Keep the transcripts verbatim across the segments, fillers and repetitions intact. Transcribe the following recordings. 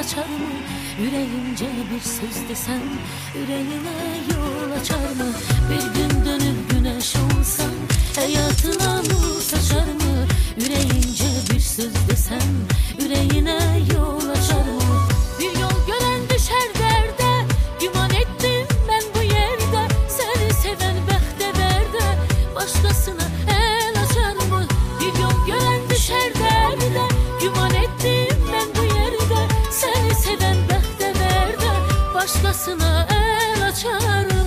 açar mı? Yüreğince bir söz desem yüreğine yol açar mı? Bir gün dönüp güneş olsam hayatına nur saçar mı? Yüreğince bir söz desem yüreğine yol açar mı? Bir yol gören düşer derde, güman ettim ben bu yerde. Seni seven behte verde, başkasına el açar mı? Bir yol gören düşer derde, güman ettim ben bu yerde. Seni seven behte verde, başkasına el açar mı?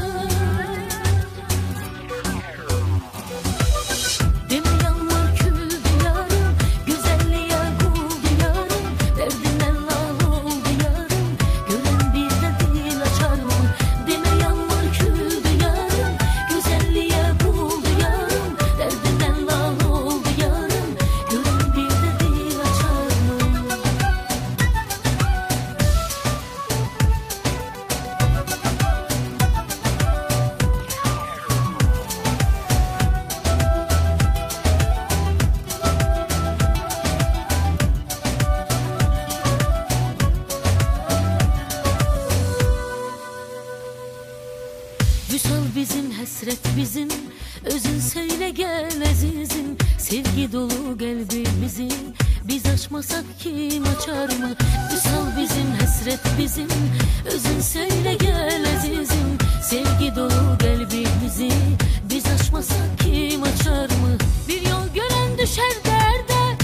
Vüsal bizim, hasret bizim, özün söyle gel azizim. Sevgi dolu kalbimizi biz açmasak kim açar mı? Vüsal bizim, hasret bizim, özün söyle gel azizim. Sevgi dolu kalbimizi biz açmasak kim açar mı? Bir yol gören düşer derde,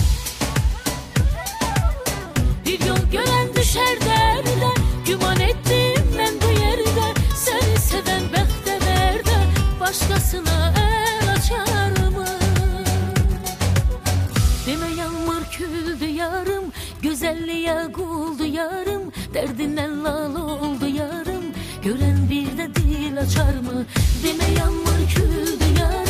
bir yol gören düşer derde. Güman ettim ben bu yerde, seni seven behte verde, başkasına el açar mı? Deme yağmur küldü yarım, güzelliğe kuldu yarım. Derdinden lal oldu yarım, gören bir de dil açar mı? Deme yağmur küldü yarım,